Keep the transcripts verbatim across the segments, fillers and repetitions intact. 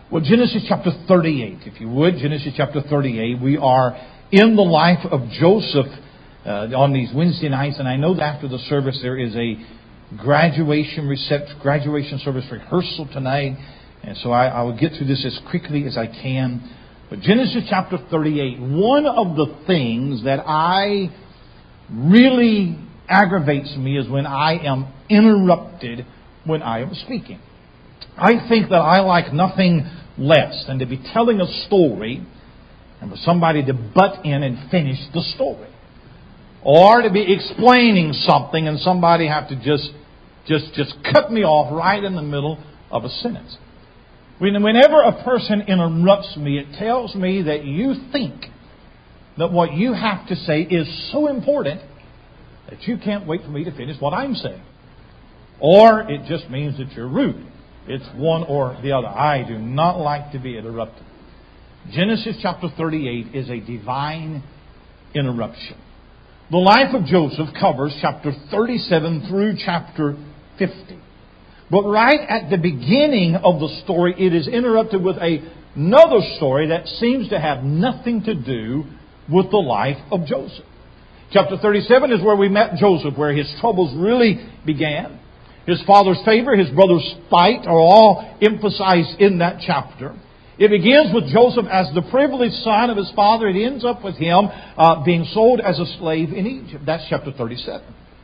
Well, Genesis chapter thirty-eight, if you would. Genesis chapter thirty-eight. We are in the life of Joseph uh, on these Wednesday nights. And I know that after the service there is a graduation recept- graduation service rehearsal tonight. And so I, I will get through this as quickly as I can. But Genesis chapter thirty-eight, one of the things that I really aggravates me is when I am interrupted when I am speaking. I think that I like nothing less than to be telling a story and for somebody to butt in and finish the story. Or to be explaining something and somebody have to just, just, just cut me off right in the middle of a sentence. Whenever a person interrupts me, it tells me that you think that what you have to say is so important that you can't wait for me to finish what I'm saying. Or it just means that you're rude. It's one or the other. I do not like to be interrupted. Genesis chapter thirty-eight is a divine interruption. The life of Joseph covers chapter thirty-seven through chapter fifty. But right at the beginning of the story, it is interrupted with a, another story that seems to have nothing to do with the life of Joseph. Chapter thirty-seven is where we met Joseph, where his troubles really began. His father's favor, his brother's spite are all emphasized in that chapter. It begins with Joseph as the privileged son of his father. It ends up with him uh, being sold as a slave in Egypt. That's chapter thirty-seven.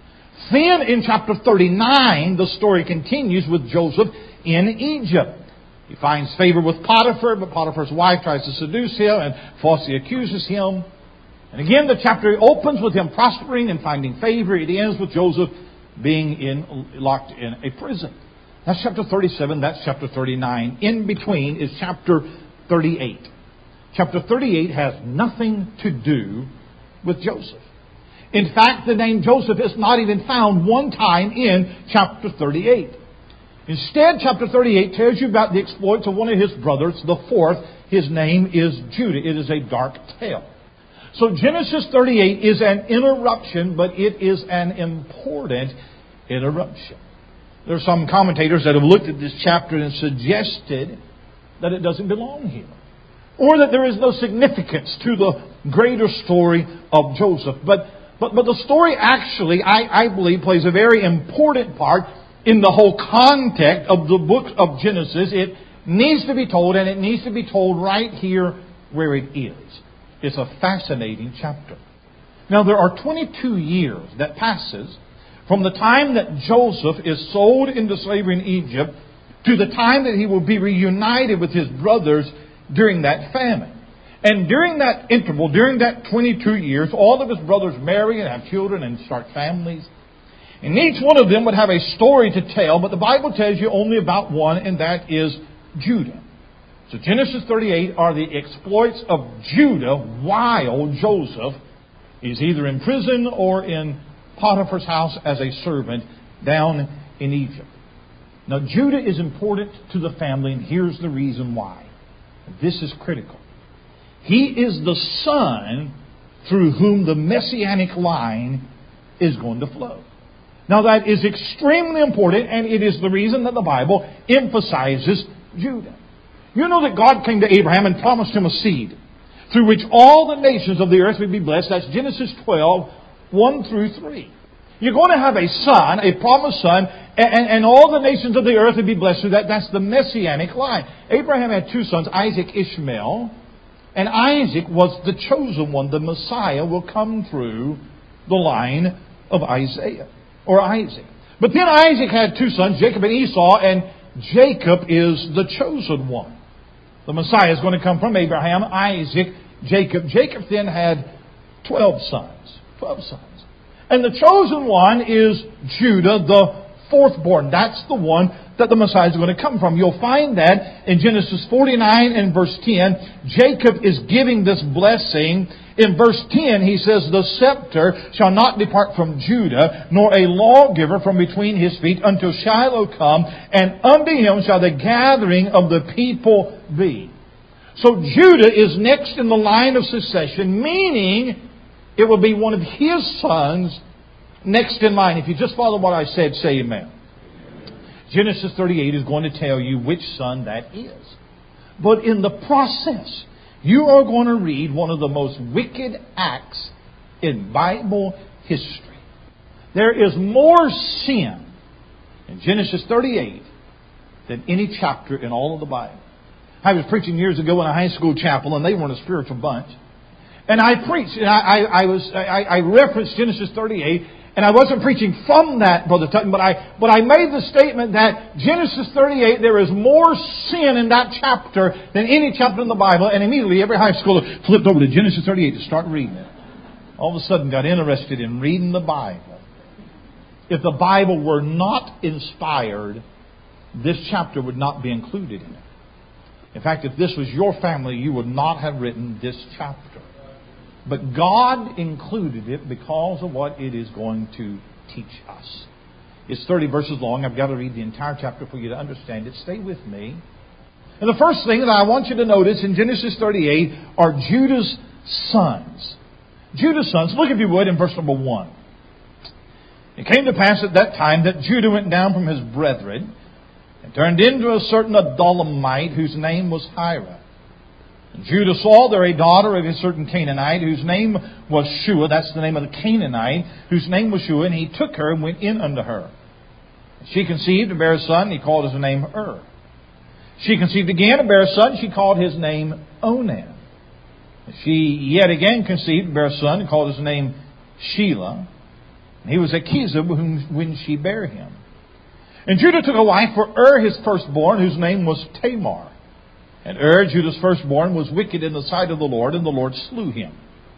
Then in chapter thirty-nine, the story continues with Joseph in Egypt. He finds favor with Potiphar, but Potiphar's wife tries to seduce him and falsely accuses him. And again, the chapter opens with him prospering and finding favor. It ends with Joseph being in, locked in a prison. That's chapter thirty-seven, that's chapter thirty-nine. In between is chapter thirty-eight. Chapter thirty-eight has nothing to do with Joseph. In fact, the name Joseph is not even found one time in chapter thirty-eight. Instead, chapter thirty-eight tells you about the exploits of one of his brothers, the fourth. His name is Judah. It is a dark tale. So Genesis thirty-eight is an interruption, but it is an important interruption. There are some commentators that have looked at this chapter and suggested that it doesn't belong here, or that there is no significance to the greater story of Joseph. But but but the story actually, I, I believe, plays a very important part in the whole context of the book of Genesis. It needs to be told, and it needs to be told right here where it is. It's a fascinating chapter. Now, there are twenty-two years that passes from the time that Joseph is sold into slavery in Egypt to the time that he will be reunited with his brothers during that famine. And during that interval, during that twenty-two years, all of his brothers marry and have children and start families. And each one of them would have a story to tell, but the Bible tells you only about one, and that is Judah. So Genesis thirty-eight are the exploits of Judah while Joseph is either in prison or in Potiphar's house as a servant down in Egypt. Now Judah is important to the family, and here's the reason why. This is critical. He is the son through whom the messianic line is going to flow. Now that is extremely important, and it is the reason that the Bible emphasizes Judah. You know that God came to Abraham and promised him a seed through which all the nations of the earth would be blessed. That's Genesis twelve, one through three. You're going to have a son, a promised son, and, and all the nations of the earth would be blessed through that. That's the messianic line. Abraham had two sons, Isaac, Ishmael. And Isaac was the chosen one. The Messiah will come through the line of Isaiah or Isaac. But then Isaac had two sons, Jacob and Esau, and Jacob is the chosen one. The Messiah is going to come from Abraham, Isaac, Jacob. Jacob then had twelve sons. Twelve sons. And the chosen one is Judah, the fourth born. That's the one that the Messiah is going to come from. You'll find that in Genesis forty-nine and verse ten. Jacob is giving this blessing. In verse ten, he says, "The scepter shall not depart from Judah, nor a lawgiver from between his feet, until Shiloh come, and unto him shall the gathering of the people be." So Judah is next in the line of succession, meaning it will be one of his sons next in line. If you just follow what I said, say amen. Genesis thirty-eight is going to tell you which son that is. But in the process, you are going to read one of the most wicked acts in Bible history. There is more sin in Genesis thirty-eight than any chapter in all of the Bible. I was preaching years ago in a high school chapel, and they weren't a spiritual bunch. And I preached, and I, I, I was I, I referenced Genesis thirty-eight, and I wasn't preaching from that, Brother Tutton, but I but I made the statement that Genesis thirty-eight, there is more sin in that chapter than any chapter in the Bible. And immediately every high schooler flipped over to Genesis thirty-eight to start reading it. All of a sudden got interested in reading the Bible. If the Bible were not inspired, this chapter would not be included in it. In fact, if this was your family, you would not have written this chapter. But God included it because of what it is going to teach us. It's thirty verses long. I've got to read the entire chapter for you to understand it. Stay with me. And the first thing that I want you to notice in Genesis thirty-eight are Judah's sons. Judah's sons. Look, if you would, in verse number one. It came to pass at that time that Judah went down from his brethren and turned into a certain Adullamite whose name was Hira. And Judah saw there a daughter of a certain Canaanite whose name was Shua. That's the name of the Canaanite, whose name was Shua. And he took her and went in unto her. And she conceived and bare a son. And he called his name Er. She conceived again and bare a son. She called his name Onan. And she yet again conceived and bare a son and called his name Shelah. And he was a Kezib when she bare him. And Judah took a wife for Er, his firstborn, whose name was Tamar. And Er, Judah's firstborn, was wicked in the sight of the Lord, and the Lord slew him.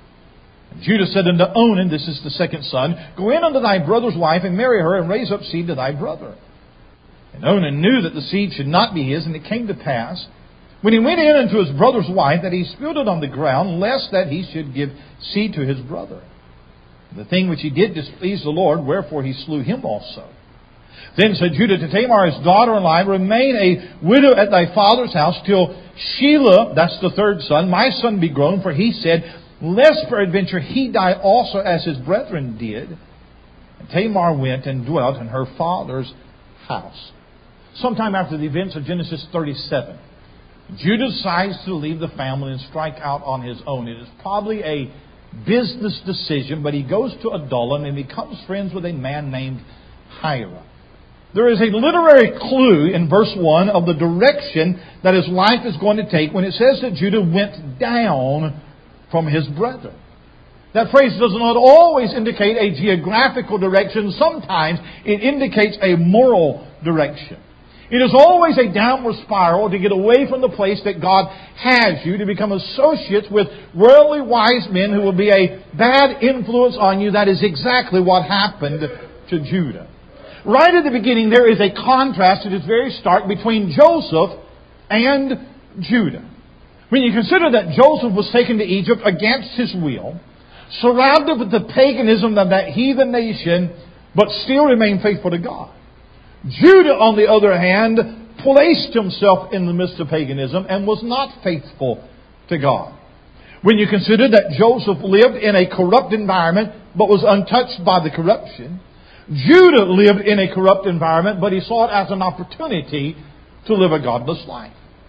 And Judah said unto Onan, this is the second son, Go in unto thy brother's wife, and marry her, and raise up seed to thy brother. And Onan knew that the seed should not be his, and it came to pass, when he went in unto his brother's wife, that he spilled it on the ground, lest that he should give seed to his brother. The thing which he did displeased the Lord, wherefore he slew him also. Then said Judah to Tamar, his daughter-in-law, Remain a widow at thy father's house till Shelah, that's the third son, my son be grown. For he said, Lest peradventure he die also as his brethren did. And Tamar went and dwelt in her father's house. Sometime after the events of Genesis thirty-seven, Judah decides to leave the family and strike out on his own. It is probably a business decision, but he goes to Adullam and becomes friends with a man named Hira. There is a literary clue in verse one of the direction that his life is going to take when it says that Judah went down from his brethren. That phrase does not always indicate a geographical direction. Sometimes it indicates a moral direction. It is always a downward spiral to get away from the place that God has you, to become associates with worldly wise men who will be a bad influence on you. That is exactly what happened to Judah. Right at the beginning, there is a contrast that is very stark between Joseph and Judah. When you consider that Joseph was taken to Egypt against his will, surrounded with the paganism of that heathen nation, but still remained faithful to God. Judah, on the other hand, placed himself in the midst of paganism and was not faithful to God. When you consider that Joseph lived in a corrupt environment but was untouched by the corruption, Judah lived in a corrupt environment, but he saw it as an opportunity to live a godless life.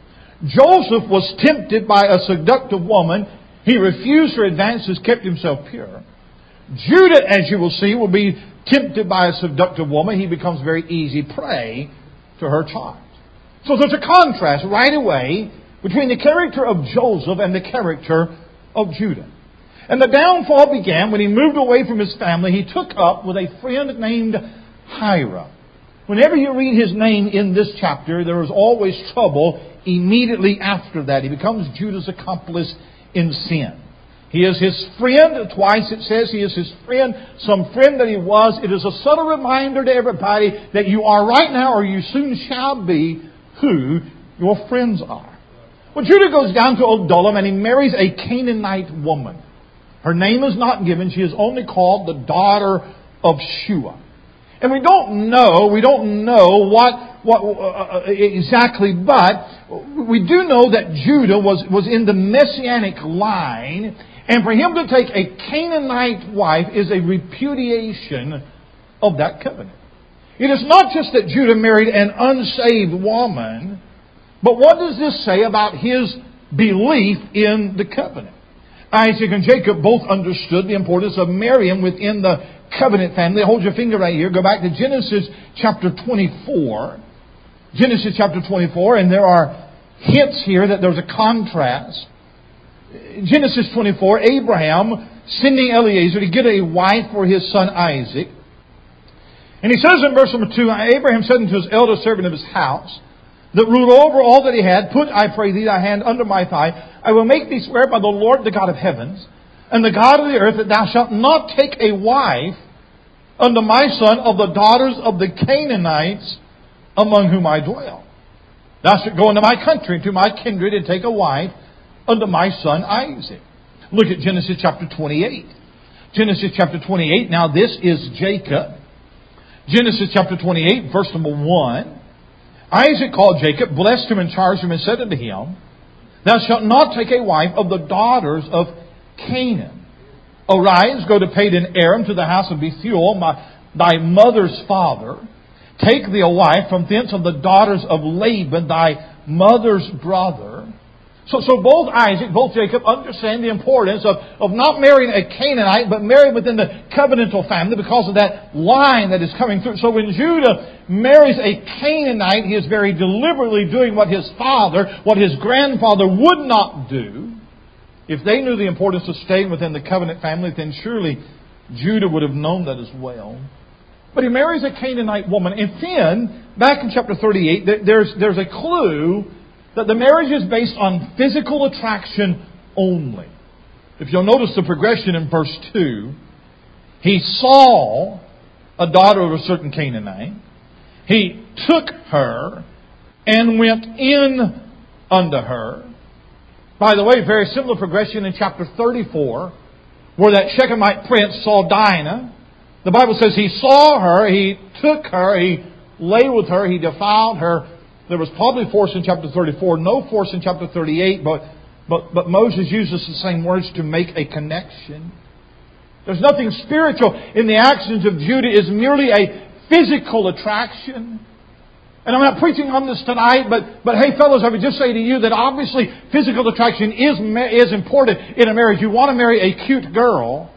Joseph was tempted by a seductive woman. He refused her advances, kept himself pure. Judah, as you will see, will be tempted by a seductive woman. He becomes very easy prey to her charms. So there's a contrast right away between the character of Joseph and the character of Judah. And the downfall began when he moved away from his family. He took up with a friend named Hira. Whenever you read his name in this chapter, there is always trouble immediately after that. He becomes Judah's accomplice in sin. He is his friend. Twice it says he is his friend. Some friend that he was. It is a subtle reminder to everybody that you are right now, or you soon shall be, who your friends are. Well, Judah goes down to Adullam and he marries a Canaanite woman. Her name is not given. She is only called the daughter of Shua. And we don't know, we don't know what, what uh, exactly, but we do know that Judah was, was in the Messianic line. And for him to take a Canaanite wife is a repudiation of that covenant. It is not just that Judah married an unsaved woman, But what does this say about his belief in the covenant? Isaac and Jacob both understood the importance of marrying within the covenant family. Hold your finger right here. Go back to Genesis chapter twenty-four. Genesis chapter twenty-four, and there are hints here that there's a contrast. Genesis twenty-four, Abraham sending Eliezer to get a wife for his son Isaac. And he says in verse number two, Abraham said unto his eldest servant of his house, that ruled over all that he had, put, I pray thee, thy hand under my thigh. I will make thee swear by the Lord, the God of heavens, and the God of the earth, that thou shalt not take a wife unto my son of the daughters of the Canaanites among whom I dwell. Thou shalt go into my country, to my kindred, and take a wife unto my son Isaac. Look at Genesis chapter twenty-eight. Genesis chapter twenty-eight. Now this is Jacob. Genesis chapter twenty-eight, verse number one. Isaac called Jacob, blessed him and charged him, and said unto him, Thou shalt not take a wife of the daughters of Canaan. Arise, go to Padan Aram, to the house of Bethuel, my, thy mother's father. Take thee a wife from thence of the daughters of Laban, thy mother's brother. So, so both Isaac, both Jacob understand the importance of, of not marrying a Canaanite, but marrying within the covenantal family because of that line that is coming through. So when Judah marries a Canaanite, he is very deliberately doing what his father, what his grandfather would not do. If they knew the importance of staying within the covenant family, then surely Judah would have known that as well. But he marries a Canaanite woman. And then, back in chapter thirty-eight, there's, there's a clue that the marriage is based on physical attraction only. If you'll notice the progression in verse two, he saw a daughter of a certain Canaanite. He took her and went in unto her. By the way, very similar progression in chapter thirty-four, where that Shechemite prince saw Dinah. The Bible says he saw her, he took her, he lay with her, he defiled her. There was probably force in chapter thirty-four, no force in chapter thirty-eight, but, but, but Moses uses the same words to make a connection. There's nothing spiritual in the actions of Judah. It's merely a physical attraction. And I'm not preaching on this tonight, but, but hey fellows, I would just say to you that obviously physical attraction is, is important in a marriage. You want to marry a cute girl,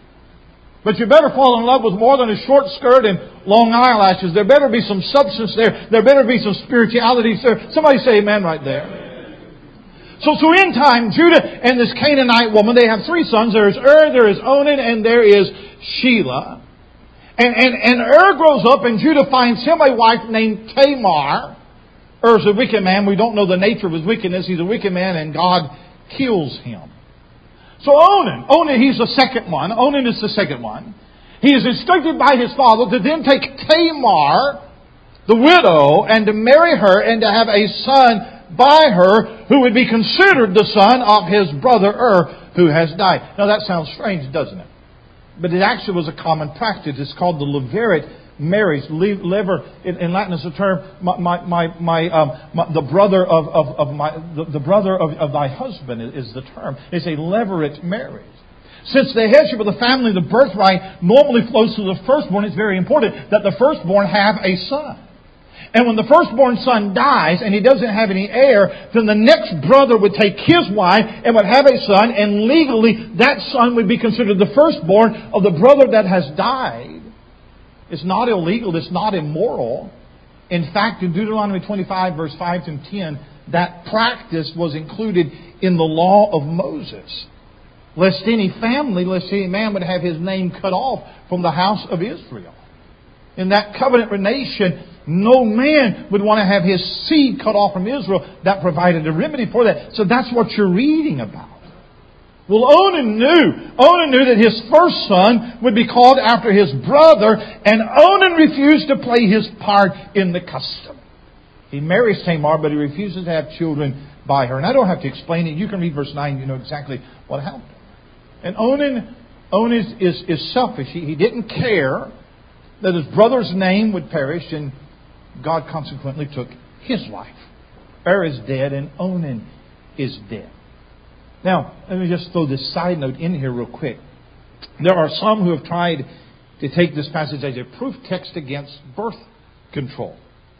but you better fall in love with more than a short skirt and long eyelashes. There better be some substance there. There better be some spirituality there. Somebody say amen right there. So, so in time, Judah and this Canaanite woman, they have three sons. There is Ur, there is Onan, and there is Shelah. And, and, and Ur grows up, and Judah finds him a wife named Tamar. Ur's a wicked man. We don't know the nature of his wickedness. He's a wicked man, and God kills him. So Onan, Onan, he's the second one. Onan is the second one. He is instructed by his father to then take Tamar, the widow, and to marry her and to have a son by her who would be considered the son of his brother Ur who has died. Now that sounds strange, doesn't it? But it actually was a common practice. It's called the Levirate marriage. Lever, in, in Latin is a term, my, my, my, my, um, my the brother of, of, of my, the, the brother of, of thy husband is, is the term. It's a Levirate marriage. Since the headship of the family, the birthright normally flows through the firstborn, it's very important that the firstborn have a son. And when the firstborn son dies and he doesn't have any heir, then the next brother would take his wife and would have a son, and legally that son would be considered the firstborn of the brother that has died. It's not illegal, it's not immoral. In fact, in Deuteronomy twenty-five, verse five to ten, that practice was included in the law of Moses. Lest any family, lest any man would have his name cut off from the house of Israel. In that covenant nation, no man would want to have his seed cut off from Israel. That provided a remedy for that. So that's what you're reading about. Well, Onan knew. Onan knew that his first son would be called after his brother, and Onan refused to play his part in the custom. He marries Tamar, but he refuses to have children by her. And I don't have to explain it. You can read verse nine. You know exactly what happened. And Onan, Onan is, is, is selfish. He, he didn't care that his brother's name would perish, and God consequently took his life. Ur is dead, and Onan is dead. Now, let me just throw this side note in here real quick. There are some who have tried to take this passage as a proof text against birth control.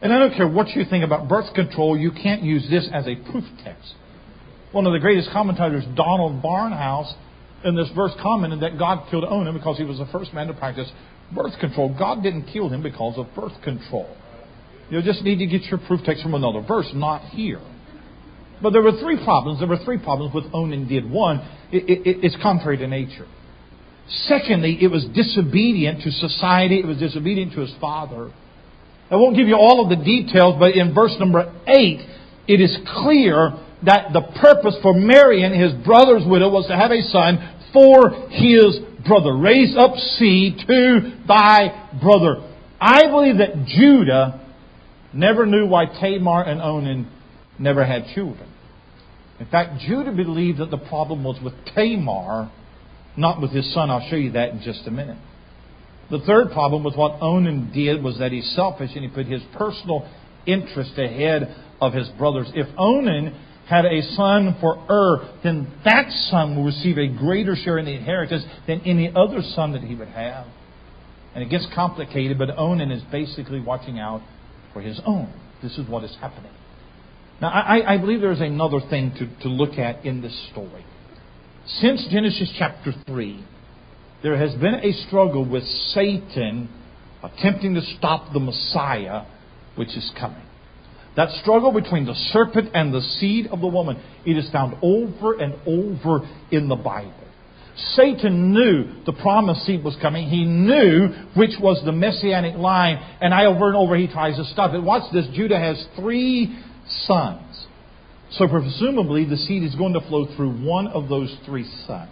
And I don't care what you think about birth control, you can't use this as a proof text. One of the greatest commentators, Donald Barnhouse, in this verse commented that God killed Onan because he was the first man to practice birth control. God didn't kill him because of birth control. You just need to get your proof text from another verse, not here. But there were three problems. There were three problems with Onan did. One, it, it, it's contrary to nature. Secondly, it was disobedient to society. It was disobedient to his father. I won't give you all of the details, but in verse number eight, it is clear that the purpose for marrying his brother's widow was to have a son for his brother. Raise up seed to thy brother. I believe that Judah never knew why Tamar and Onan never had children. In fact, Judah believed that the problem was with Tamar, not with his son. I'll show you that in just a minute. The third problem with what Onan did was that he's selfish and he put his personal interest ahead of his brothers. If Onan had a son for Ur, then that son will receive a greater share in the inheritance than any other son that he would have. And it gets complicated, but Onan is basically watching out for his own. This is what is happening. Now, I, I believe there is another thing to, to look at in this story. Since Genesis chapter three, there has been a struggle with Satan attempting to stop the Messiah, which is coming. That struggle between the serpent and the seed of the woman, it is found over and over in the Bible. Satan knew the promised seed was coming. He knew which was the messianic line. And I over and over he tries to stop it. Watch this. Judah has three sons. So presumably the seed is going to flow through one of those three sons.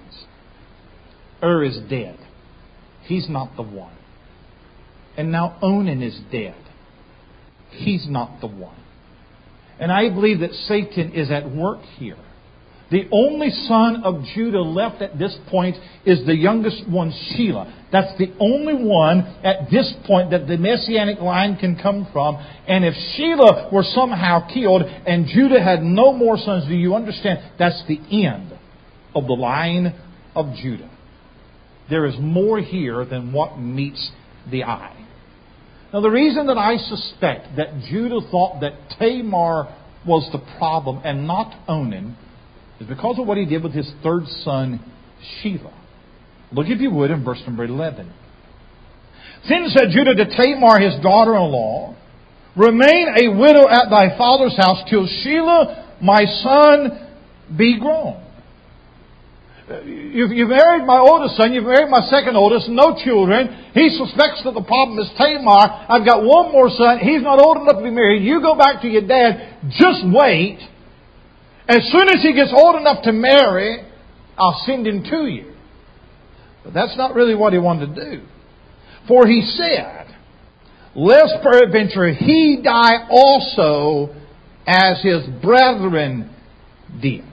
Ur is dead. He's not the one. And now Onan is dead. He's not the one. And I believe that Satan is at work here. The only son of Judah left at this point is the youngest one, Shelah. That's the only one at this point that the messianic line can come from. And if Shelah were somehow killed and Judah had no more sons, do you understand? That's the end of the line of Judah. There is more here than what meets the eye. Now, the reason that I suspect that Judah thought that Tamar was the problem and not Onan is because of what he did with his third son, Shelah. Look, if you would, in verse number eleven. Then said Judah to Tamar, his daughter-in-law, remain a widow at thy father's house till Shelah, my son, be grown. You've, you've married my oldest son. You've married my second oldest. No children. He suspects that the problem is Tamar. I've got one more son. He's not old enough to be married. You go back to your dad. Just wait. As soon as he gets old enough to marry, I'll send him to you. But that's not really what he wanted to do. For he said, lest peradventure he die also as his brethren did.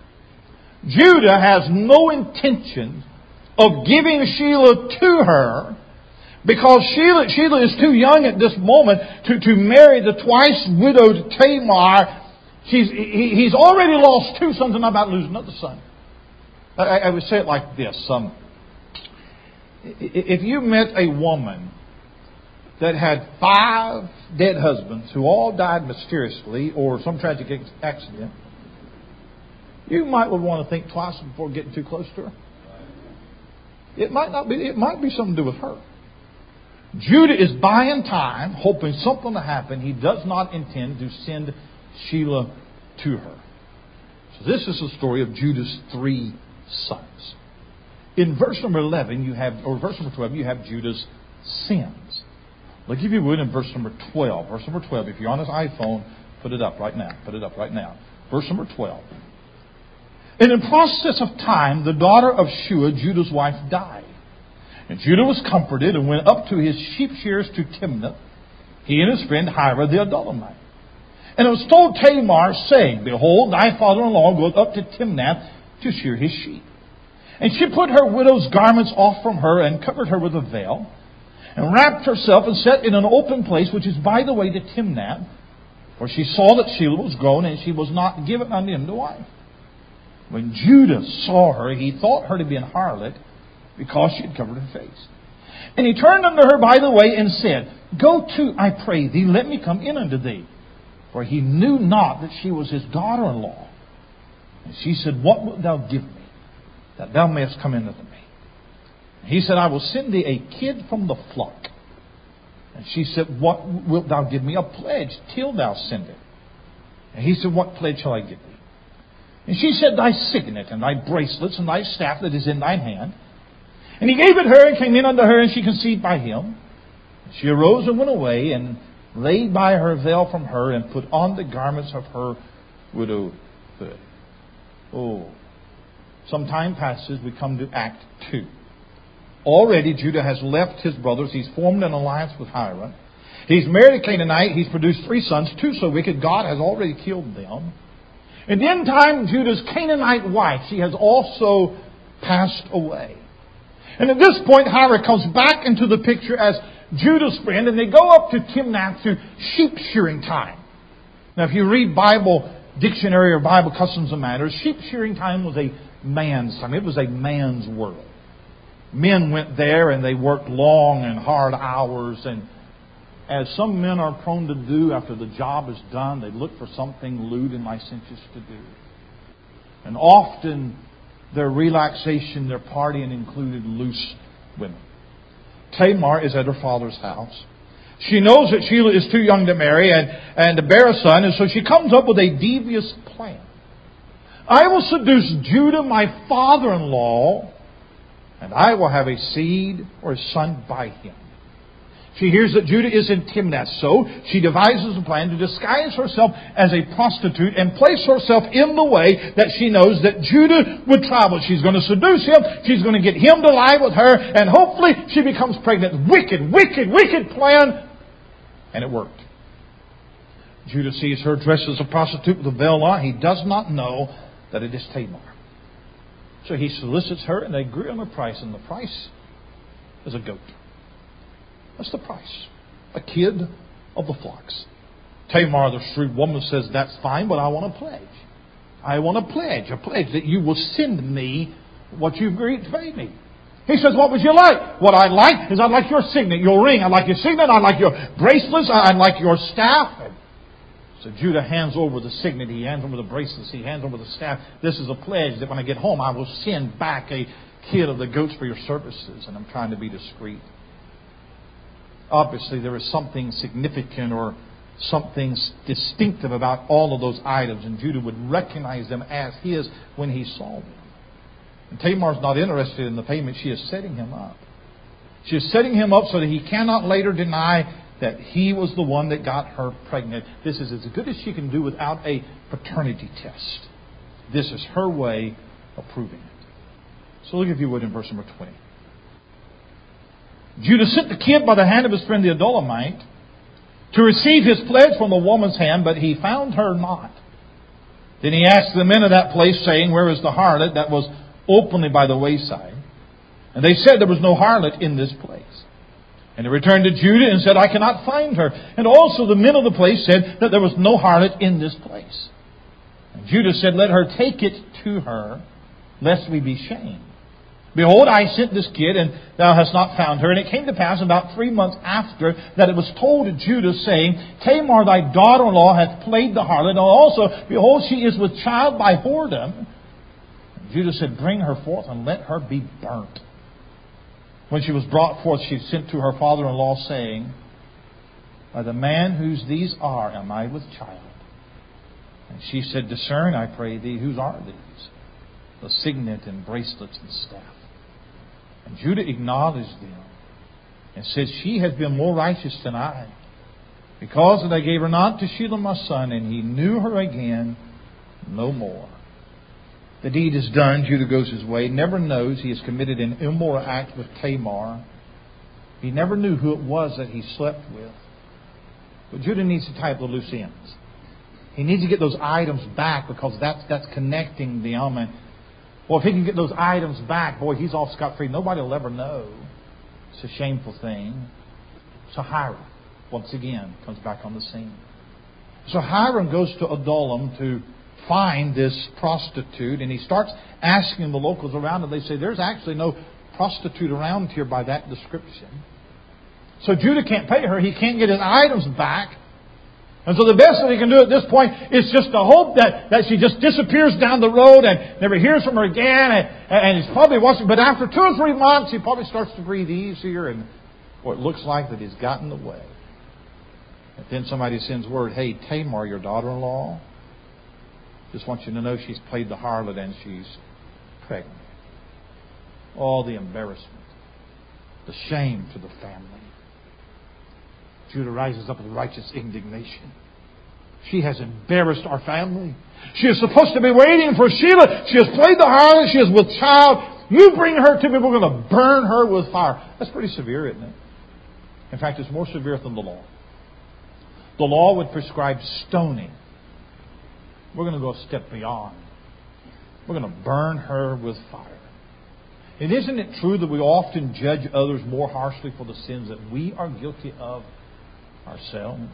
Judah has no intention of giving Shelah to her because Shelah, Shelah is too young at this moment to, to marry the twice widowed Tamar. She's, he, he's already lost two sons and I'm about to lose another son. I, I would say it like this. Um, if you met a woman that had five dead husbands who all died mysteriously or some tragic accident, you might would want to think twice before getting too close to her. It might not be. It might be something to do with her. Judah is buying time, hoping something to happen. He does not intend to send Shelah to her. So this is the story of Judah's three sons. In verse number eleven, you have, or verse number twelve, you have Judah's sins. Look, if you would, in verse number twelve. Verse number twelve. If you're on his iPhone, put it up right now. Put it up right now. Verse number twelve. And in process of time, the daughter of Shua, Judah's wife, died. And Judah was comforted and went up to his sheep shearers to Timnath, he and his friend Hira the Adullamite. And it was told Tamar, saying, behold, thy father-in-law goeth up to Timnath to shear his sheep. And she put her widow's garments off from her and covered her with a veil, and wrapped herself and sat in an open place, which is by the way to Timnath, for she saw that Shelah was grown, and she was not given unto him to wife. When Judah saw her, he thought her to be an harlot, because she had covered her face. And he turned unto her by the way and said, Go to, I pray thee, let me come in unto thee. For he knew not that she was his daughter-in-law. And she said, What wilt thou give me, that thou mayest come in unto me? And he said, I will send thee a kid from the flock. And she said, What wilt thou give me? A pledge till thou send it. And he said, What pledge shall I give thee? And she said, Thy signet and thy bracelets and thy staff that is in thine hand. And he gave it her and came in unto her, and she conceived by him. And she arose and went away and laid by her veil from her and put on the garments of her widowhood. Oh, some time passes, we come to Act two. Already Judah has left his brothers. He's formed an alliance with Hiram. He's married a Canaanite. He's produced three sons, two so wicked God has already killed them. And in time, Judah's Canaanite wife, she has also passed away. And at this point, Hiram comes back into the picture as Judah's friend, and they go up to Timnath to sheep shearing time. Now, if you read Bible dictionary or Bible customs and manners, sheep shearing time was a man's time. It was a man's world. Men went there and they worked long and hard hours, and as some men are prone to do after the job is done, they look for something lewd and licentious to do. And often their relaxation, their partying included loose women. Tamar is at her father's house. She knows that Sheila is too young to marry and, and to bear a son, and so she comes up with a devious plan. I will seduce Judah, my father-in-law, and I will have a seed or a son by him. She hears that Judah is in Timnath, so she devises a plan to disguise herself as a prostitute and place herself in the way that she knows that Judah would travel. She's going to seduce him. She's going to get him to lie with her, and hopefully she becomes pregnant. Wicked, wicked, wicked plan. And it worked. Judah sees her dressed as a prostitute with a veil on. He does not know that it is Tamar. So he solicits her, and they agree on a price, and the price is a goat. That's the price. A kid of the flocks. Tamar, the shrewd woman, says, That's fine, but I want a pledge. I want a pledge. A pledge that you will send me what you've agreed to pay me. He says, What would you like? What I'd like is I'd like your signet, your ring. I'd like your signet. I'd like your bracelets. I'd like your staff. And so Judah hands over the signet. He hands over the bracelets. He hands over the staff. This is a pledge that when I get home, I will send back a kid of the goats for your services. And I'm trying to be discreet. Obviously, there is something significant or something distinctive about all of those items, and Judah would recognize them as his when he saw them. And Tamar's not interested in the payment. She is setting him up. She is setting him up so that he cannot later deny that he was the one that got her pregnant. This is as good as she can do without a paternity test. This is her way of proving it. So look, if you would, in verse number twenty. Judah sent the kid by the hand of his friend the Adullamite to receive his pledge from the woman's hand, but he found her not. Then he asked the men of that place, saying, Where is the harlot that was openly by the wayside? And they said, There was no harlot in this place. And he returned to Judah and said, I cannot find her. And also the men of the place said that there was no harlot in this place. And Judah said, Let her take it to her, lest we be shamed. Behold, I sent this kid, and thou hast not found her. And it came to pass about three months after that it was told to Judah, saying, Tamar thy daughter-in-law hath played the harlot, and also, behold, she is with child by whoredom. And Judah said, Bring her forth, and let her be burnt. When she was brought forth, she sent to her father-in-law, saying, By the man whose these are, am I with child? And she said, Discern, I pray thee, whose are these? The signet and bracelets and staff. And Judah acknowledged them and said, She has been more righteous than I, because that I gave her not to Sheila my son, and he knew her again no more. The deed is done. Judah goes his way, never knows he has committed an immoral act with Tamar. He never knew who it was that he slept with. But Judah needs to tie up the loose ends. He needs to get those items back, because that's that's connecting the element. Well, if he can get those items back, boy, he's off scot-free. Nobody will ever know. It's a shameful thing. So Hiram, once again, comes back on the scene. So Hiram goes to Adullam to find this prostitute, and he starts asking the locals around, and they say, There's actually no prostitute around here by that description. So Judah can't pay her. He can't get his items back. And so the best that he can do at this point is just to hope that, that she just disappears down the road and never hears from her again. And, and he's probably watching. But after two or three months, he probably starts to breathe easier. And well, it looks like that he's gotten away. And then somebody sends word, hey, Tamar, your daughter-in-law, just wants you to know she's played the harlot and she's pregnant. All the embarrassment, the shame to the family. Judah rises up with righteous indignation. She has embarrassed our family. She is supposed to be waiting for Shelah. She has played the harlot. She is with child. You bring her to me. We're going to burn her with fire. That's pretty severe, isn't it? In fact, it's more severe than the law. The law would prescribe stoning. We're going to go a step beyond. We're going to burn her with fire. And isn't it true that we often judge others more harshly for the sins that we are guilty of ourselves?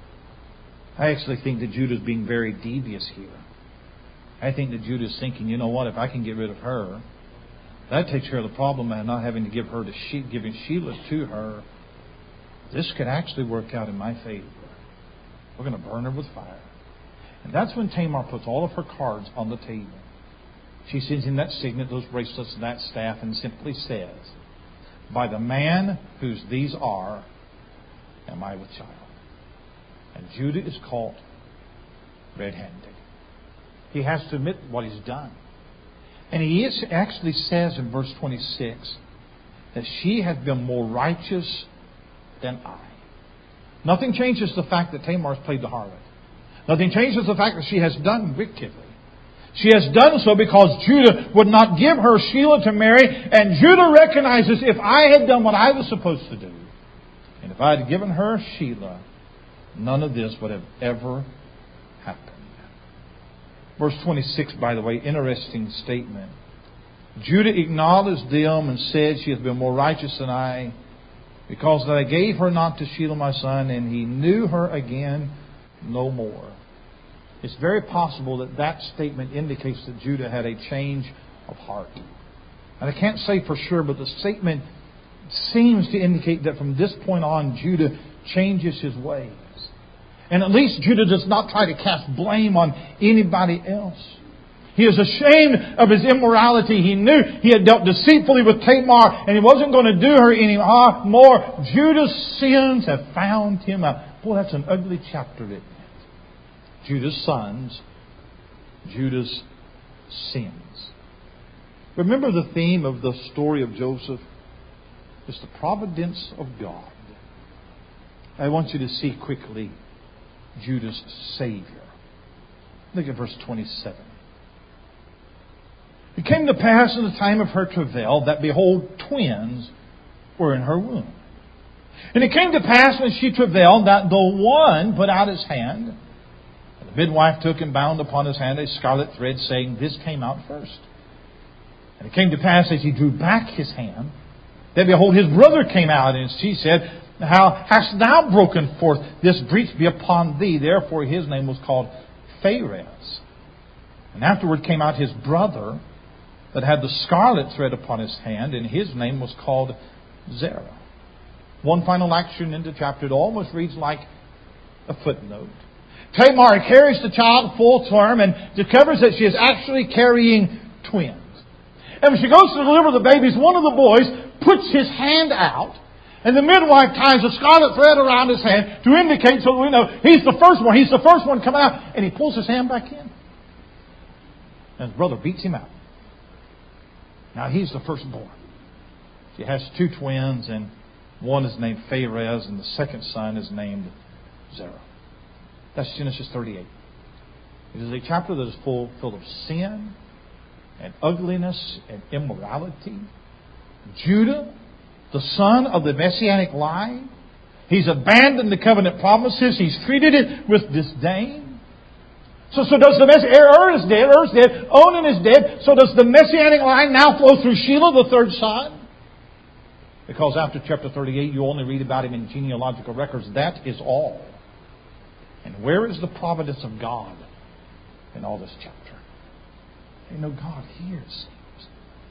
I actually think that Judah's being very devious here. I think that Judah's thinking, you know what, if I can get rid of her, that takes care of the problem of not having to give her to she, giving Shelah to her. This could actually work out in my favor. We're going to burn her with fire. And that's when Tamar puts all of her cards on the table. She sends him that signet, those bracelets, and that staff, and simply says, by the man whose these are, am I with child. And Judah is caught red-handed. He has to admit what he's done. And he is, actually says in verse twenty-six that she has been more righteous than I. Nothing changes the fact that Tamar has played the harlot. Nothing changes the fact that she has done wickedly. She has done so because Judah would not give her Shelah to marry. And Judah recognizes, if I had done what I was supposed to do, and if I had given her Shelah, none of this would have ever happened. Verse twenty-six, by the way, interesting statement. Judah acknowledged them and said, she has been more righteous than I, because that I gave her not to Shelah my son, and he knew her again no more. It's very possible that that statement indicates that Judah had a change of heart. And I can't say for sure, but the statement seems to indicate that from this point on, Judah changes his ways. And at least Judah does not try to cast blame on anybody else. He is ashamed of his immorality. He knew he had dealt deceitfully with Tamar, and he wasn't going to do her any more. Judah's sins have found him out. Boy, that's an ugly chapter, isn't it? Judah's sons, Judah's sins. Remember the theme of the story of Joseph? It's the providence of God. I want you to see quickly Judah's Savior. Look at verse twenty-seven. It came to pass in the time of her travail that, behold, twins were in her womb. And it came to pass when she travailed that the one put out his hand, and the midwife took and bound upon his hand a scarlet thread, saying, this came out first. And it came to pass as he drew back his hand, that behold, his brother came out, and she said, how hast thou broken forth? This breach be upon thee. Therefore his name was called Pharez. And afterward came out his brother that had the scarlet thread upon his hand, and his name was called Zerah. One final action in the chapter. It almost reads like a footnote. Tamar carries the child full term and discovers that she is actually carrying twins. And when she goes to deliver the babies, one of the boys puts his hand out, and the midwife ties a scarlet thread around his hand to indicate, so we know he's the first one. He's the first one coming out. And he pulls his hand back in. And his brother beats him out. Now he's the firstborn. She has two twins, and one is named Pharez, and the second son is named Zerah. That's Genesis thirty-eight. It is a chapter that is full, full of sin and ugliness and immorality. Judah, the son of the Messianic line, he's abandoned the covenant promises. He's treated it with disdain. So, so does the Messianic, Ur is dead, Ur is dead, Onan is dead. So does the Messianic line now flow through Shelah, the third son? Because after chapter thirty-eight, you only read about him in genealogical records. That is all. And where is the providence of God in all this chapter? You know, God hears things.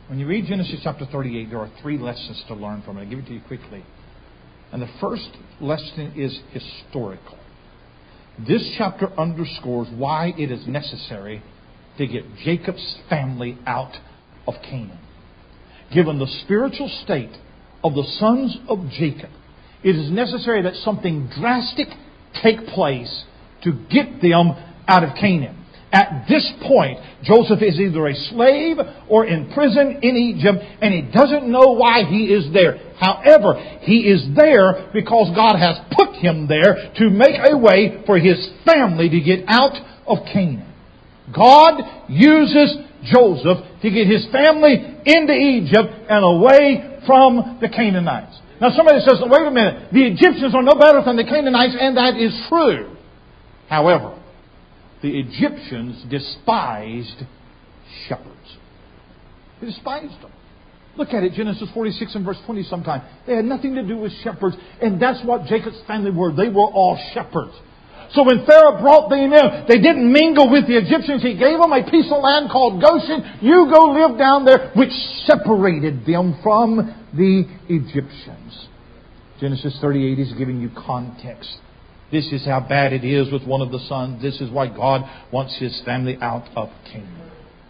When you read Genesis chapter thirty-eight, there are three lessons to learn from it. I'll give it to you quickly. And the first lesson is historical. This chapter underscores why it is necessary to get Jacob's family out of Canaan. Given the spiritual state of the sons of Jacob, it is necessary that something drastic take place to get them out of Canaan. At this point, Joseph is either a slave or in prison in Egypt, and he doesn't know why he is there. However, he is there because God has put him there to make a way for his family to get out of Canaan. God uses Joseph to get his family into Egypt and away from the Canaanites. Now somebody says, wait a minute, the Egyptians are no better than the Canaanites, and that is true. However, the Egyptians despised shepherds. They despised them. Look at it, Genesis forty-six and verse twenty sometime. They had nothing to do with shepherds, and that's what Jacob's family were. They were all shepherds. So when Pharaoh brought them in, they didn't mingle with the Egyptians. He gave them a piece of land called Goshen. You go live down there, which separated them from the Egyptians. Genesis thirty-eight is giving you context. This is how bad it is with one of the sons. This is why God wants his family out of Canaan.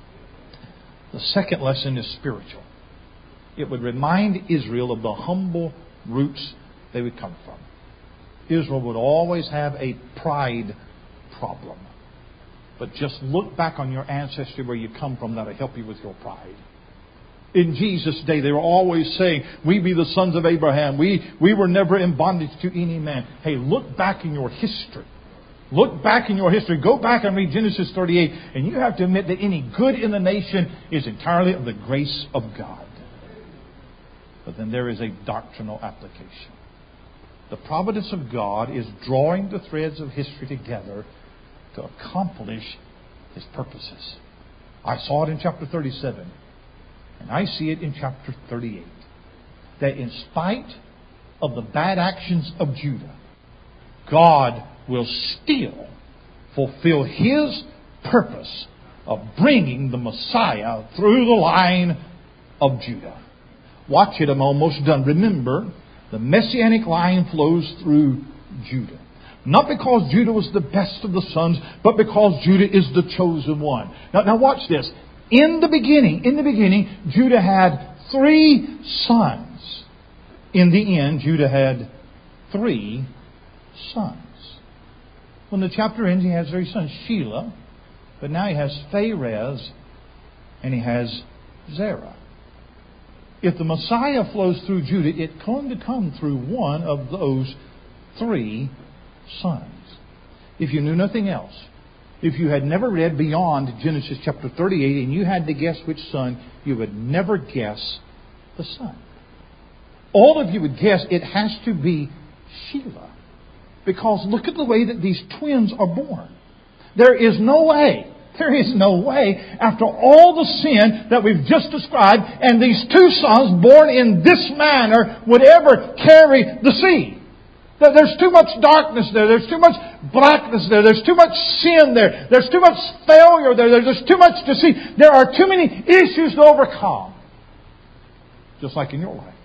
The second lesson is spiritual. It would remind Israel of the humble roots they would come from. Israel would always have a pride problem. But just look back on your ancestry where you come from. That'll help you with your pride. In Jesus' day, they were always saying, we be the sons of Abraham. We, we were never in bondage to any man. Hey, look back in your history. Look back in your history. Go back and read Genesis thirty-eight. And you have to admit that any good in the nation is entirely of the grace of God. But then there is a doctrinal application. The providence of God is drawing the threads of history together to accomplish His purposes. I saw it in chapter thirty-seven. And I see it in chapter thirty-eight. That in spite of the bad actions of Judah, God will still fulfill His purpose of bringing the Messiah through the line of Judah. Watch it, I'm almost done. Remember, the Messianic line flows through Judah. Not because Judah was the best of the sons, but because Judah is the chosen one. Now, now watch this. In the beginning, in the beginning, Judah had three sons. In the end, Judah had three sons. When the chapter ends, he has three sons. Shelah, but now he has Pharez, and he has Zerah. If the Messiah flows through Judah, it's going to come through one of those three sons. If you knew nothing else, if you had never read beyond Genesis chapter thirty-eight and you had to guess which son, you would never guess the son. All of you would guess it has to be Shelah. Because look at the way that these twins are born. There is no way, there is no way, after all the sin that we've just described, and these two sons born in this manner would ever carry the seed. There's too much darkness there. There's too much blackness there. There's too much sin there. There's too much failure there. There's too much to see. There are too many issues to overcome. Just like in your life.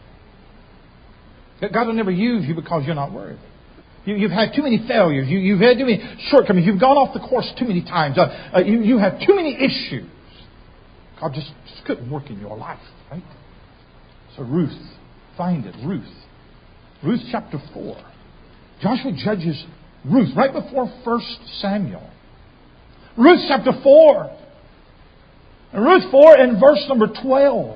God will never use you because you're not worthy. You, you've had too many failures. You, you've had too many shortcomings. You've gone off the course too many times. Uh, uh, you, you have too many issues. God just, just couldn't work in your life. Right? So Ruth. Find it. Ruth. Ruth chapter four. Joshua judges Ruth right before First Samuel. Ruth chapter four. And Ruth four and verse number twelve.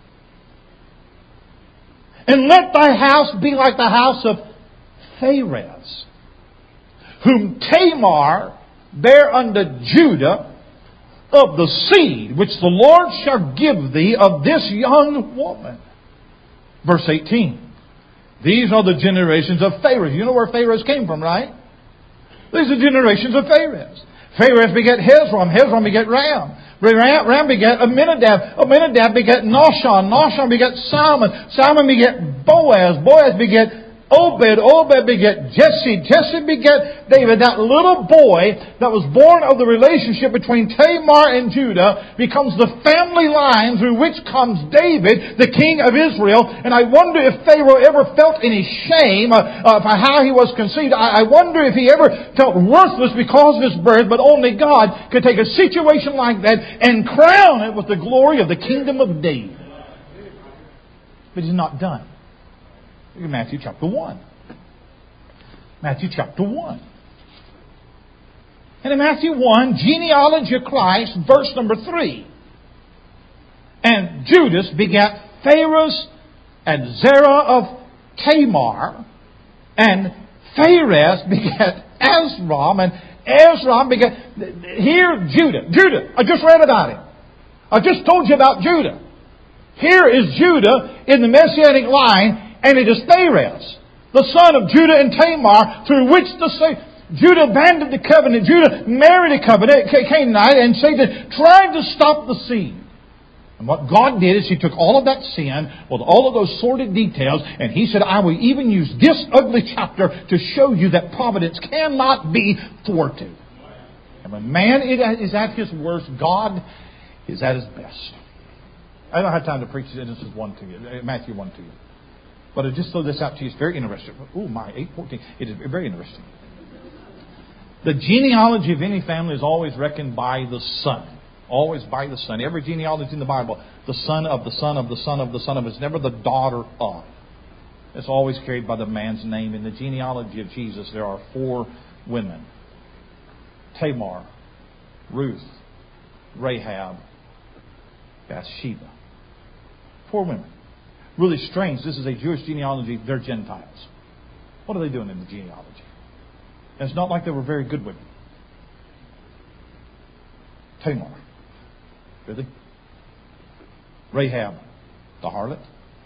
And let thy house be like the house of Pharez, whom Tamar bare unto Judah, of the seed which the Lord shall give thee of this young woman. Verse eighteen. These are the generations of Pharez. You know where Pharez came from, right? These are generations of Pharez. Pharez begat Hezron. Hezron begat Ram. Ram, Ram begat Aminadab. Aminadab begat Nahshon. Nahshon begat Salmon. Salmon begat Boaz. Boaz begat Obed, Obed begat Jesse, Jesse begat David. That little boy that was born of the relationship between Tamar and Judah becomes the family line through which comes David, the king of Israel. And I wonder if Pharaoh ever felt any shame uh, uh, for how he was conceived. I, I wonder if he ever felt worthless because of his birth, but only God could take a situation like that and crown it with the glory of the kingdom of David. But he's not done. Look at Matthew chapter one. Matthew chapter one. And in Matthew one, genealogy of Christ, verse number three. And Judas begat Phares and Zerah of Tamar. And Phares begat Ezram. And Ezram begat... Here, Judah. Judah. I just read about him. I just told you about Judah. Here is Judah in the Messianic line. And it is Phares, the son of Judah and Tamar, through which the Judah abandoned the covenant. Judah married a covenant, Canaanite, and Satan tried to stop the seed. And what God did is He took all of that sin with all of those sordid details, and He said, I will even use this ugly chapter to show you that providence cannot be thwarted. And when man is at his worst, God is at his best. I don't have time to preach Genesis one to you, Matthew one to you. But I'll just throw this out to you. It's very interesting. Oh my, eight fourteen. It is very interesting. The genealogy of any family is always reckoned by the son. Always by the son. Every genealogy in the Bible, the son of the son of the son of the son of. It's never the daughter of. It's always carried by the man's name. In the genealogy of Jesus, there are four women. Tamar, Ruth, Rahab, Bathsheba. Four women. Really strange. This is a Jewish genealogy. They're Gentiles. What are they doing in the genealogy? And it's not like they were very good women. Tamar. Really? Rahab, the harlot.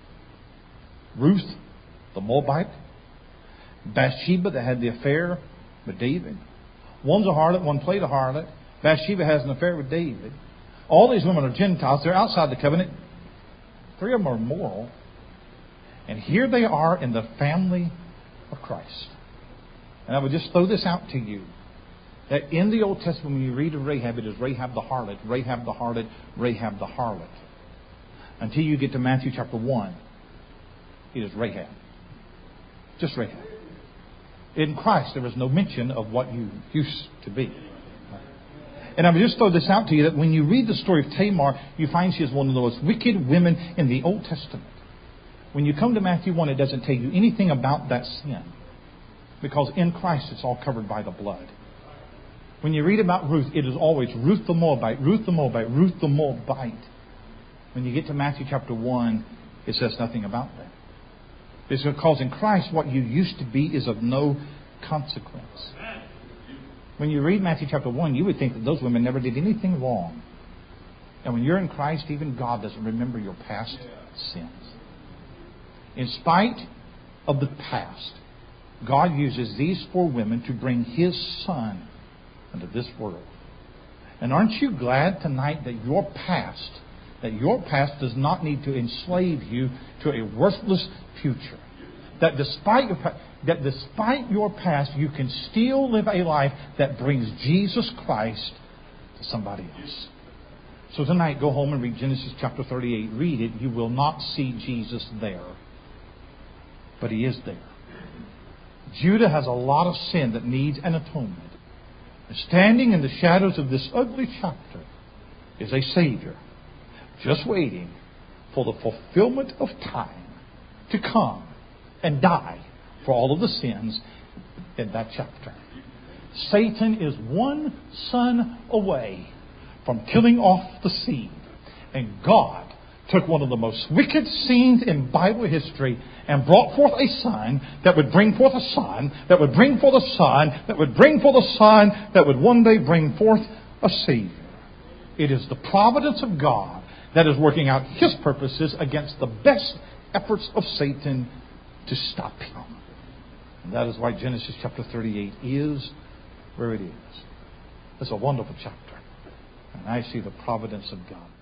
Ruth, the Moabite. Bathsheba, that had the affair with David. One's a harlot, one played a harlot. Bathsheba has an affair with David. All these women are Gentiles. They're outside the covenant. Three of them are moral. And here they are in the family of Christ. And I would just throw this out to you. That in the Old Testament, when you read of Rahab, it is Rahab the harlot, Rahab the harlot, Rahab the harlot. Until you get to Matthew chapter one, it is Rahab. Just Rahab. In Christ, there is no mention of what you used to be. And I would just throw this out to you, that when you read the story of Tamar, you find she is one of the most wicked women in the Old Testament. When you come to Matthew one, it doesn't tell you anything about that sin. Because in Christ, it's all covered by the blood. When you read about Ruth, it is always Ruth the Moabite, Ruth the Moabite, Ruth the Moabite. When you get to Matthew chapter one, it says nothing about that. It's because in Christ, what you used to be is of no consequence. When you read Matthew chapter one, you would think that those women never did anything wrong. And when you're in Christ, even God doesn't remember your past sins. In spite of the past, God uses these four women to bring His Son into this world. And aren't you glad tonight that your past, that your past does not need to enslave you to a worthless future? That despite your past, that despite your past, you can still live a life that brings Jesus Christ to somebody else. So tonight, go home and read Genesis chapter thirty-eight. Read it. You will not see Jesus there. But He is there. Judah has a lot of sin that needs an atonement. And standing in the shadows of this ugly chapter is a Savior, just waiting for the fulfillment of time to come and die for all of the sins in that chapter. Satan is one son away from killing off the seed. And God took one of the most wicked scenes in Bible history and brought forth a son that would bring forth a son, that would bring forth a son, that would bring forth a son, that would one day bring forth a Savior. It is the providence of God that is working out His purposes against the best efforts of Satan to stop Him. And that is why Genesis chapter thirty-eight is where it is. It's a wonderful chapter. And I see the providence of God.